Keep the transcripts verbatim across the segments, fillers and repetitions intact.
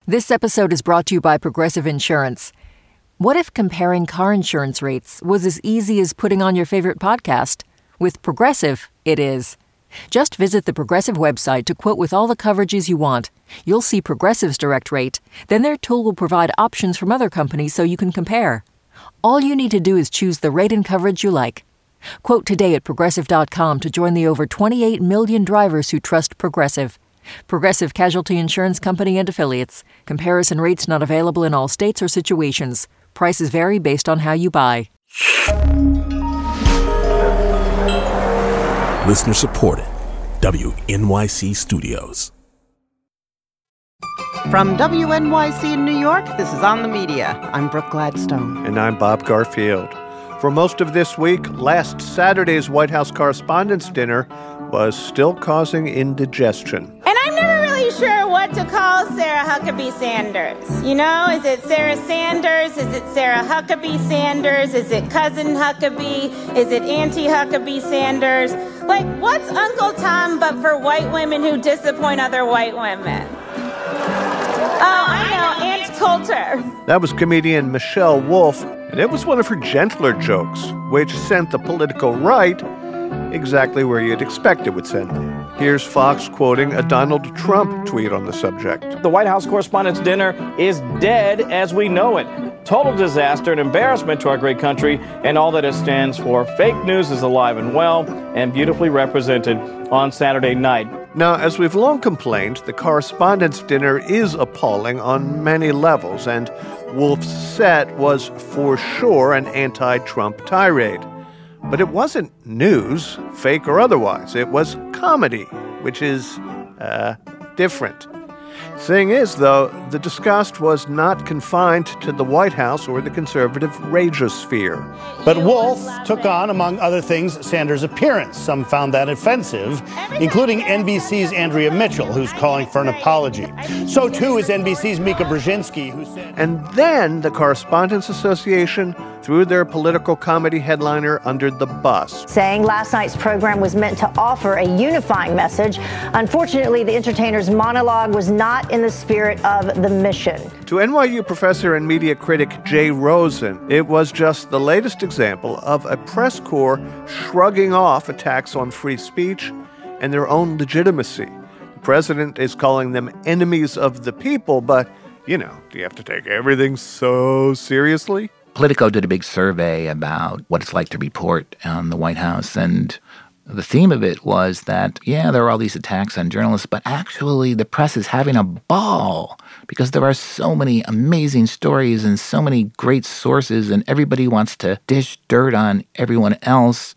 This episode is brought to you by Progressive Insurance. What if comparing car insurance rates was as easy as putting on your favorite podcast? With Progressive, it is. Just visit the Progressive website to quote with all the coverages you want. You'll see Progressive's direct rate. Then their tool will provide options from other companies so you can compare. All you need to do is choose the rate and coverage you like. Quote today at Progressive dot com to join the over twenty-eight million drivers who trust Progressive. Progressive Casualty Insurance Company and Affiliates. Comparison rates not available in all states or situations. Prices vary based on how you buy. Listener supported. W N Y C Studios. From W N Y C in New York, this is On the Media. I'm Brooke Gladstone. And I'm Bob Garfield. For most of this week, last Saturday's White House Correspondents' Dinner was still causing indigestion. And I'm never really sure what to call Sarah Huckabee Sanders. You know, is it Sarah Sanders? Is it Sarah Huckabee Sanders? Is it Cousin Huckabee? Is it Auntie Huckabee Sanders? Like, what's Uncle Tom but for white women who disappoint other white women? Oh, I know, Aunt Coulter. That was comedian Michelle Wolf, and it was one of her gentler jokes, which sent the political right exactly where you'd expect it would send them. Here's Fox quoting a Donald Trump tweet on the subject. The White House Correspondents' Dinner is dead as we know it. Total disaster and embarrassment to our great country and all that it stands for. Fake news is alive and well and beautifully represented on Saturday night. Now, as we've long complained, the Correspondents' Dinner is appalling on many levels, and Wolf's set was for sure an anti-Trump tirade. But it wasn't news, fake or otherwise. It was comedy, which is, uh, different. Thing is, though, the disgust was not confined to the White House or the conservative rageosphere. But Wolf took on, among other things, Sanders' appearance. Some found that offensive, including N B C's Andrea Mitchell, who's calling for an apology. So, too, is N B C's Mika Brzezinski, who said... And then the Correspondents Association threw their political comedy headliner under the bus, saying last night's program was meant to offer a unifying message. Unfortunately, the entertainer's monologue was not in the spirit of the mission. To N Y U professor and media critic Jay Rosen, it was just the latest example of a press corps shrugging off attacks on free speech and their own legitimacy. The president is calling them enemies of the people, but, you know, do you have to take everything so seriously? Politico did a big survey about what it's like to report on the White House, and the theme of it was that, yeah, there are all these attacks on journalists, but actually the press is having a ball because there are so many amazing stories and so many great sources, and everybody wants to dish dirt on everyone else.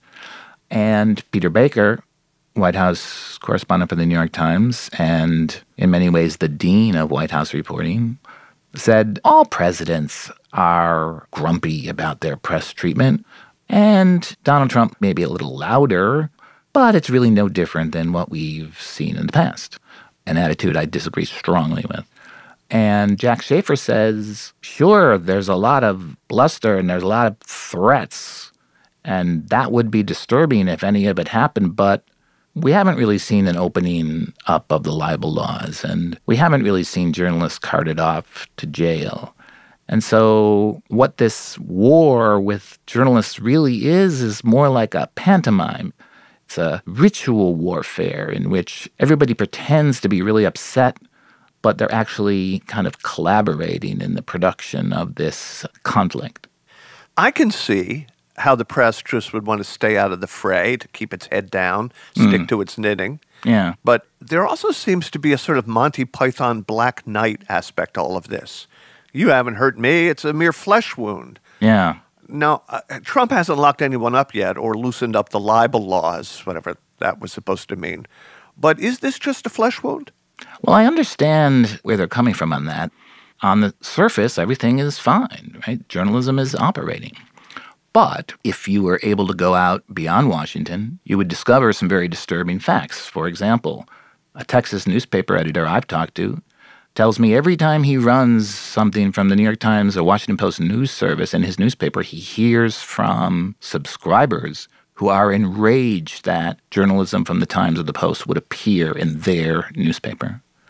And Peter Baker, White House correspondent for the New York Times, and in many ways the dean of White House reporting, said all presidents are grumpy about their press treatment, and Donald Trump may be a little louder, but it's really no different than what we've seen in the past. An attitude I disagree strongly with. And Jack Schaefer says, sure, there's a lot of bluster and there's a lot of threats, and that would be disturbing if any of it happened, but we haven't really seen an opening up of the libel laws, and we haven't really seen journalists carted off to jail. And so what this war with journalists really is, is more like a pantomime. It's a ritual warfare in which everybody pretends to be really upset, but they're actually kind of collaborating in the production of this conflict. I can see how the press just would want to stay out of the fray, to keep its head down, stick mm. to its knitting. Yeah. But there also seems to be a sort of Monty Python Black Knight aspect to all of this. You haven't hurt me, it's a mere flesh wound. Yeah. Now, uh, Trump hasn't locked anyone up yet or loosened up the libel laws, whatever that was supposed to mean. But is this just a flesh wound? Well, I understand where they're coming from on that. On the surface, everything is fine, right? Journalism is operating. But if you were able to go out beyond Washington, you would discover some very disturbing facts. For example, a Texas newspaper editor I've talked to tells me every time he runs something from the New York Times or Washington Post news service in his newspaper, he hears from subscribers who are enraged that journalism from the Times or the Post would appear in their newspaper.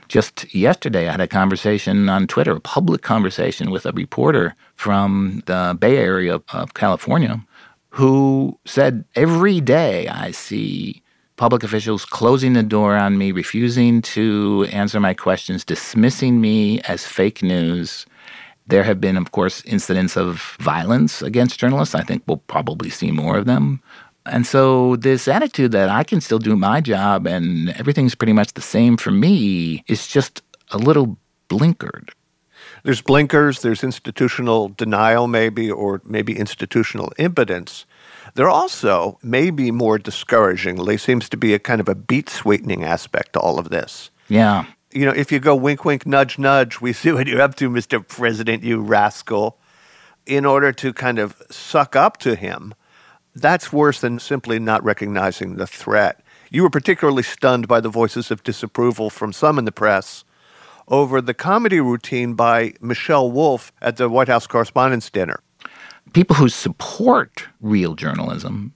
just yesterday, I had a conversation on Twitter, a public conversation with a reporter from the Bay Area of California who said, every day I see public officials closing the door on me, refusing to answer my questions, dismissing me as fake news. There have been, of course, incidents of violence against journalists. I think we'll probably see more of them. And so this attitude that I can still do my job and everything's pretty much the same for me is just a little blinkered. There's blinkers, there's institutional denial maybe, or maybe institutional impotence. There also may be more discouragingly seems to be a kind of a beat sweetening aspect to all of this. Yeah. You know, if you go wink, wink, nudge, nudge, we see what you're up to, Mister President, you rascal, in order to kind of suck up to him, that's worse than simply not recognizing the threat. You were particularly stunned by the voices of disapproval from some in the press over the comedy routine by Michelle Wolf at the White House Correspondents' Dinner. People who support real journalism,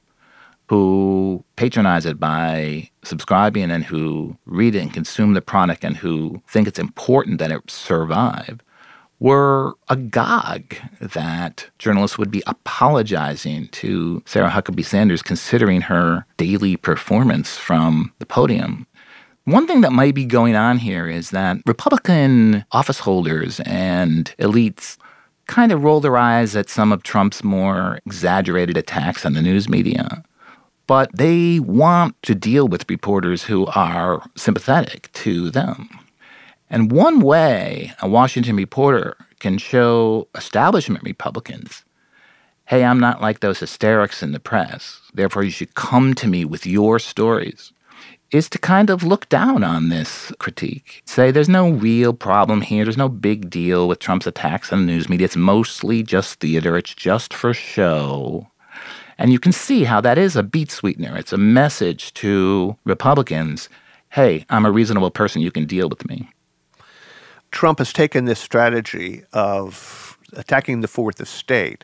who patronize it by subscribing and who read it and consume the product and who think it's important that it survive, were agog that journalists would be apologizing to Sarah Huckabee Sanders considering her daily performance from the podium. One thing that might be going on here is that Republican office holders and elites kind of roll their eyes at some of Trump's more exaggerated attacks on the news media. But they want to deal with reporters who are sympathetic to them. And one way a Washington reporter can show establishment Republicans, hey, I'm not like those hysterics in the press, therefore you should come to me with your stories, is to kind of look down on this critique. Say there's no real problem here, there's no big deal with Trump's attacks on the news media, it's mostly just theater, it's just for show. And you can see how that is a beat sweetener. It's a message to Republicans, hey, I'm a reasonable person, you can deal with me. Trump has taken this strategy of attacking the fourth estate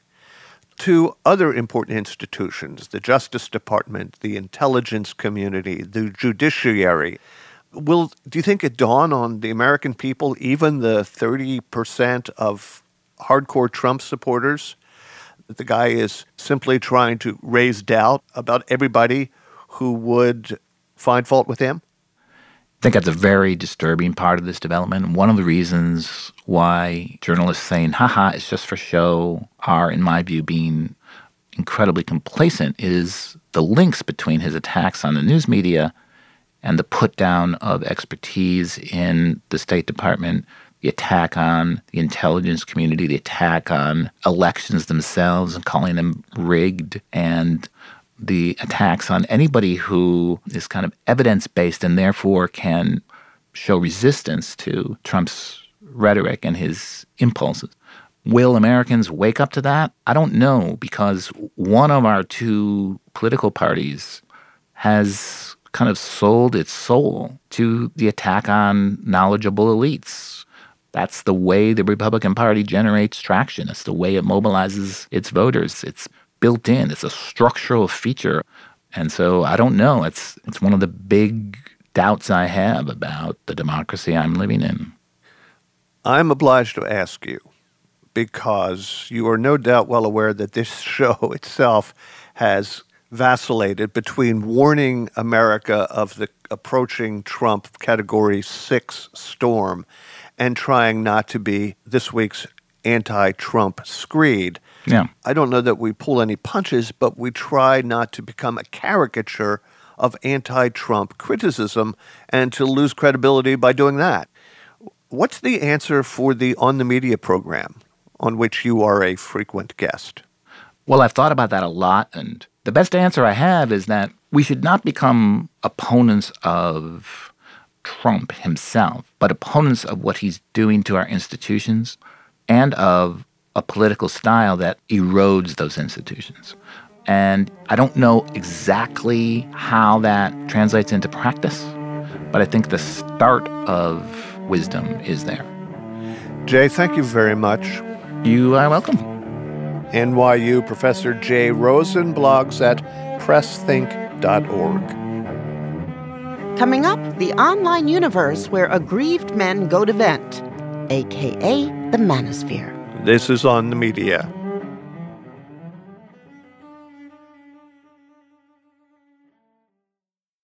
to other important institutions, the Justice Department, the intelligence community, the judiciary. Will, do you think it dawn on the American people, even the thirty percent of hardcore Trump supporters, that the guy is simply trying to raise doubt about everybody who would find fault with him? I think that's a very disturbing part of this development. One of the reasons why journalists saying, haha, it's just for show, are, in my view, being incredibly complacent is the links between his attacks on the news media and the put down of expertise in the State Department, the attack on the intelligence community, the attack on elections themselves and calling them rigged, and the attacks on anybody who is kind of evidence-based and therefore can show resistance to Trump's rhetoric and his impulses. Will Americans wake up to that? I don't know, because one of our two political parties has kind of sold its soul to the attack on knowledgeable elites. That's the way the Republican Party generates traction. It's the way it mobilizes its voters. It's built in. It's a structural feature. And so I don't know. It's it's one of the big doubts I have about the democracy I'm living in. I'm obliged to ask you, because you are no doubt well aware that this show itself has vacillated between warning America of the approaching Trump Category six storm and trying not to be this week's anti-Trump screed. Yeah. I don't know that we pull any punches, but we try not to become a caricature of anti-Trump criticism and to lose credibility by doing that. What's the answer for the On the Media program, on which you are a frequent guest? Well, I've thought about that a lot, and the best answer I have is that we should not become opponents of Trump himself, but opponents of what he's doing to our institutions and of a political style that erodes those institutions. And I don't know exactly how that translates into practice, but I think the start of wisdom is there. Jay, thank you very much. You are welcome. N Y U Professor Jay Rosen blogs at press think dot org. Coming up, the online universe where aggrieved men go to vent, a k a the manosphere. This is On the Media.